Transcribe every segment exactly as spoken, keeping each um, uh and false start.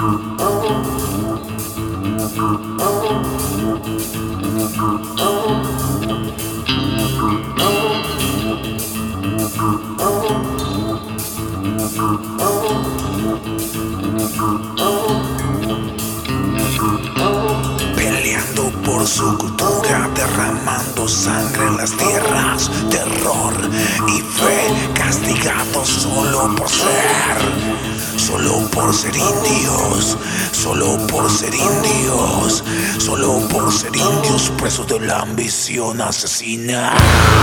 Peleando por su cultura, derramando sangre en las tierras, terror y fe, castigados solo por ser, solo por ser indios, solo por ser indios, solo por ser indios, presos de la ambición asesina.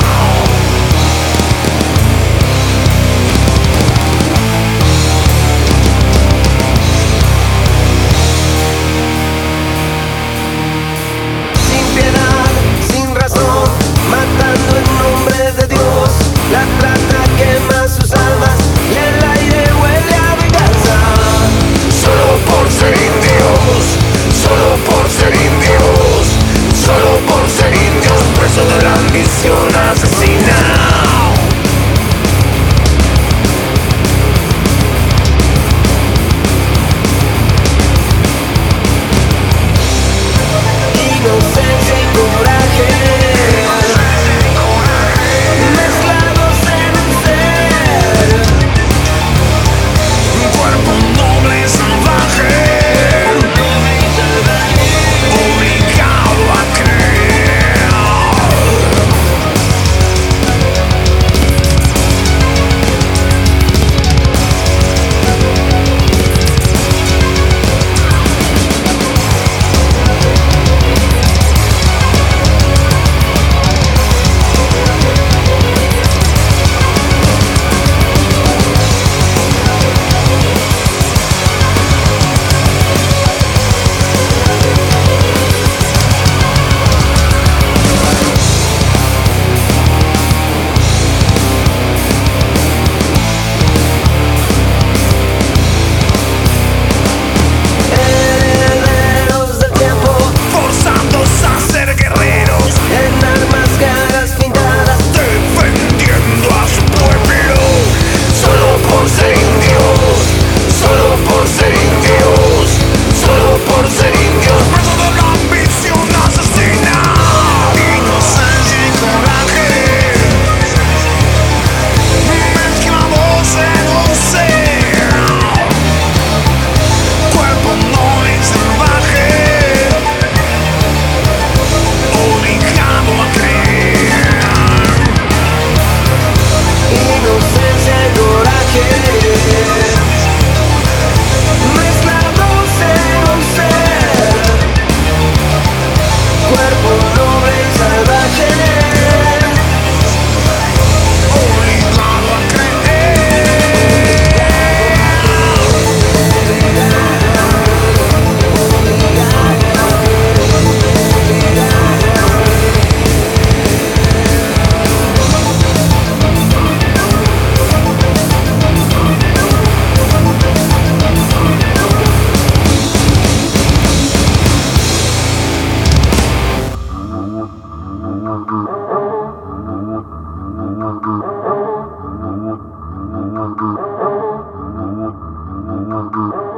La trata quema sus almas y el aire huele a venganza. Solo por ser indios, solo por ser indios, solo por ser indios, preso de la ambición asesina. Inocencia y coraje mezclados en un ser, Un cuerpo noble y salvaje, obligado a creer. Thank you.